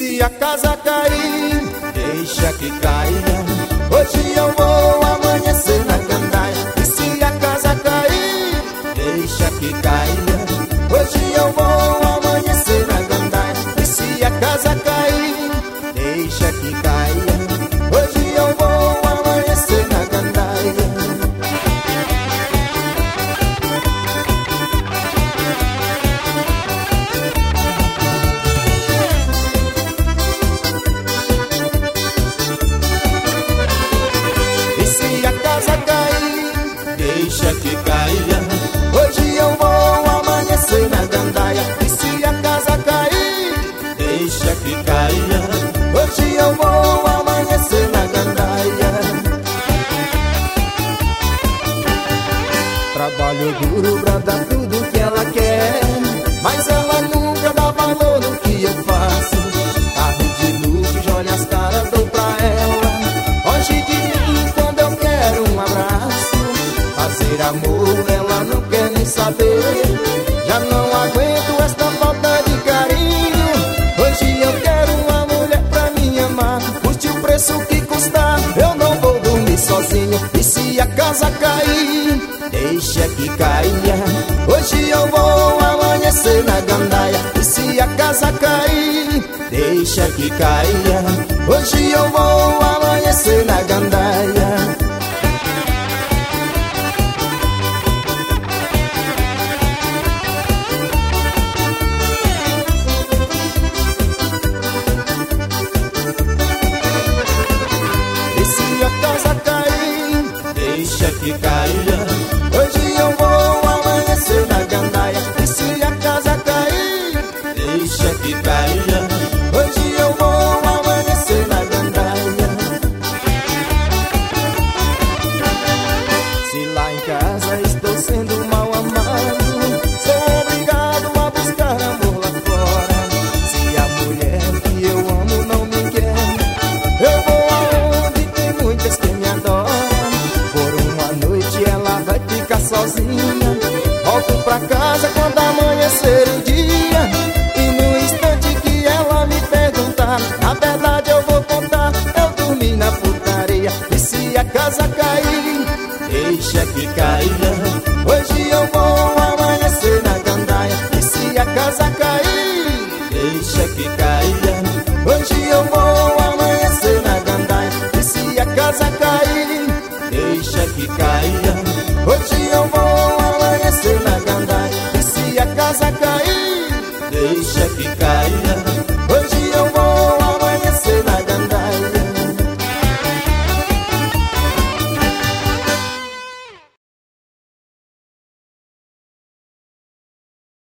se a casa cair, deixa que caia. Hoje eu vou amanhecer na gandaia. E se a casa cair, deixa que caia. Hoje eu vou amanhecer na gandaia. E se a casa cair, deixa que caia. Hoje eu vou amanhecer na gandaia. Deixa que caia. Hoje eu vou amanhecer na gandaia. E se a casa cair, deixa que caia. Hoje eu vou amanhecer na gandaia. Trabalho duro pra dar tudo que ela quer, mas ela nunca dá valor no que eu faço. Carro de luxo, olha as caras, dou pra ela. Hoje de mim quando eu quero um abraço. Fazer amor, ela não quer nem saber. Já não aguento esta falta de carinho. Hoje eu quero uma mulher pra me amar. Custe o preço que custar, eu não vou dormir sozinho. E se a casa cair, deixa que caia. Hoje eu vou amanhecer na gandaia. E se a casa cair, deixa que caia. Hoje eu vou amanhecer na gandaia. Deixa que caia. Hoje eu vou amanhecer na gandaia. E se a casa cair, deixa que caia. Hoje eu vou amanhecer na gandaia. Se lá em casa estou sendo mal amado, sou obrigado a buscar amor lá fora. Se a mulher que eu amo não me quer, eu vou aonde tem muitas que me adoram. Ela vai ficar sozinha. Volto pra casa quando amanhecer o dia. E no instante que ela me perguntar, na verdade eu vou contar, eu dormi na putaria. E se a casa cair, deixa que caia. Hoje eu vou amanhecer na gandaia. E se a casa cair, deixa que caia. Hoje eu vou amanhecer na gandaia. E se a casa cair, deixa que caia. Hoje eu vou amanhecer na gandaia. E se a casa cair, deixa que caia.